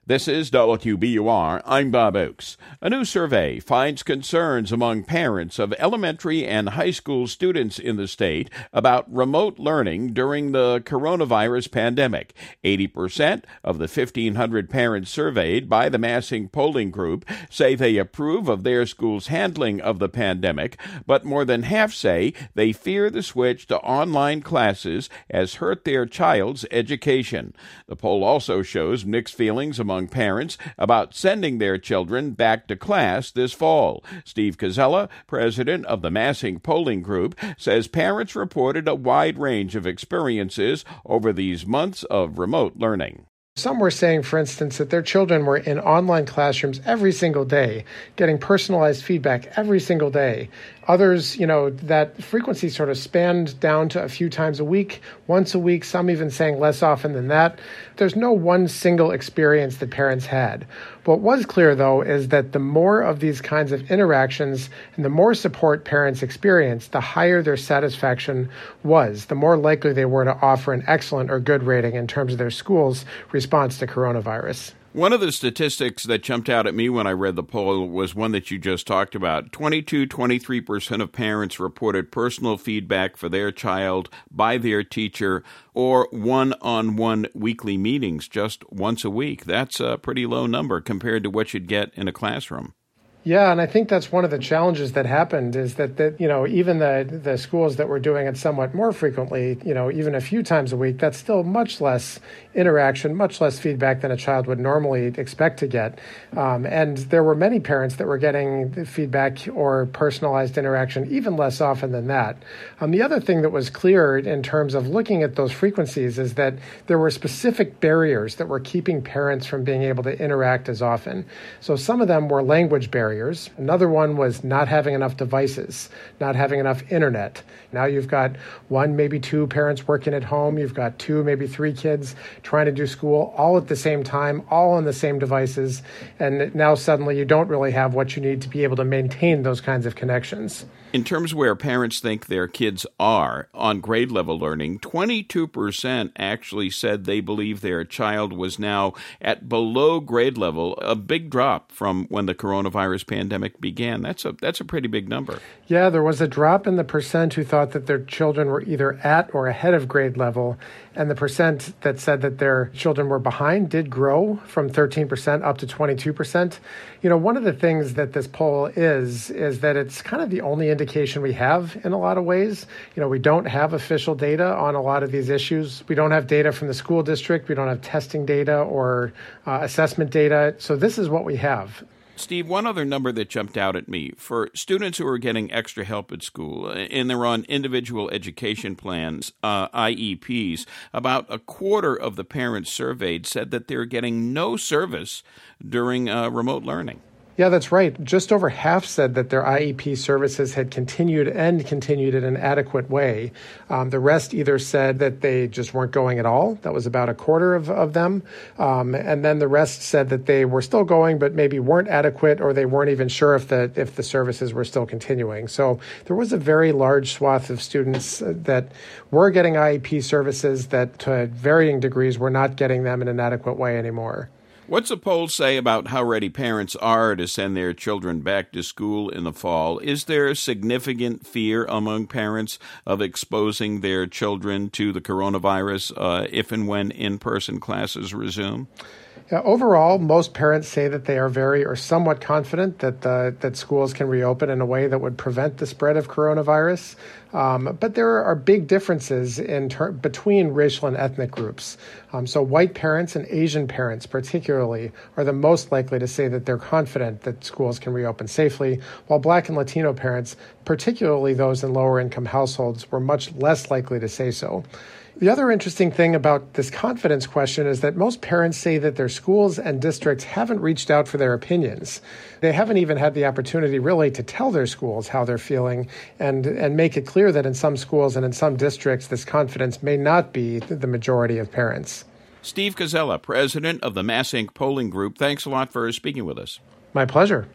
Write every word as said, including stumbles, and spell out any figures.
This is W B U R. I'm Bob Oakes. A new survey finds concerns among parents of elementary and high school students in the state about remote learning during the coronavirus pandemic. eighty percent of the fifteen hundred parents surveyed by the Massing Polling Group say they approve of their school's handling of the pandemic, but more than half say they fear the switch to online classes has hurt their child's education. The poll also shows mixed feelings among parents about sending their children back to class this fall. Steve Koczela, president of the Massing Polling Group, says parents reported a wide range of experiences over these months of remote learning. Some were saying, for instance, that their children were in online classrooms every single day, getting personalized feedback every single day. Others, you know, that frequency sort of spanned down to a few times a week, once a week, some even saying less often than that. There's no one single experience that parents had. What was clear, though, is that the more of these kinds of interactions and the more support parents experienced, the higher their satisfaction was, the more likely they were to offer an excellent or good rating in terms of their school's response to coronavirus. One of the statistics that jumped out at me when I read the poll was one that you just talked about. twenty-two, twenty-three percent of parents reported personal feedback for their child by their teacher or one-on-one weekly meetings just once a week. That's a pretty low number compared to what you'd get in a classroom. Yeah, and I think that's one of the challenges that happened is that, that you know, even the, the schools that were doing it somewhat more frequently, you know, even a few times a week, that's still much less interaction, much less feedback than a child would normally expect to get. Um, and there were many parents that were getting feedback or personalized interaction even less often than that. Um, the other thing that was clear in terms of looking at those frequencies is that there were specific barriers that were keeping parents from being able to interact as often. So some of them were language barriers. Another one was not having enough devices, not having enough internet. Now you've got one, maybe two parents working at home. You've got two, maybe three kids trying to do school all at the same time, all on the same devices. And now suddenly you don't really have what you need to be able to maintain those kinds of connections. In terms of where parents think their kids are on grade level learning, twenty-two percent actually said they believe their child was now at below grade level, a big drop from when the coronavirus pandemic began. That's a that's a pretty big number. Yeah, there was a drop in the percent who thought that their children were either at or ahead of grade level, and the percent that said that their children were behind did grow from thirteen percent up to twenty-two percent. You know, one of the things that this poll is, is that it's kind of the only indication we have in a lot of ways. You know, we don't have official data on a lot of these issues. We don't have data from the school district. We don't have testing data or uh, assessment data. So this is what we have. Steve, one other number that jumped out at me, for students who are getting extra help at school and they're on individual education plans, uh, I E Ps, about a quarter of the parents surveyed said that they're getting no service during uh, remote learning. Yeah, that's right. Just over half said that their I E P services had continued and continued in an adequate way. Um, the rest either said that they just weren't going at all. That was about a quarter of, of them. Um, and then the rest said that they were still going, but maybe weren't adequate, or they weren't even sure if the if the services were still continuing. So there was a very large swath of students that were getting I E P services that to varying degrees were not getting them in an adequate way anymore. What's the poll say about how ready parents are to send their children back to school in the fall? Is there significant fear among parents of exposing their children to the coronavirus uh, if and when in-person classes resume? Yeah, overall, most parents say that they are very or somewhat confident that the, that schools can reopen in a way that would prevent the spread of coronavirus. Um, but there are big differences in ter- between racial and ethnic groups. Um, so white parents and Asian parents particularly are the most likely to say that they're confident that schools can reopen safely, while Black and Latino parents, particularly those in lower income households, were much less likely to say so. The other interesting thing about this confidence question is that most parents say that their schools and districts haven't reached out for their opinions. They haven't even had the opportunity really to tell their schools how they're feeling and, and make it clear that in some schools and in some districts, this confidence may not be the majority of parents. Steve Koczela, president of the Massing Polling Group, thanks a lot for speaking with us. My pleasure.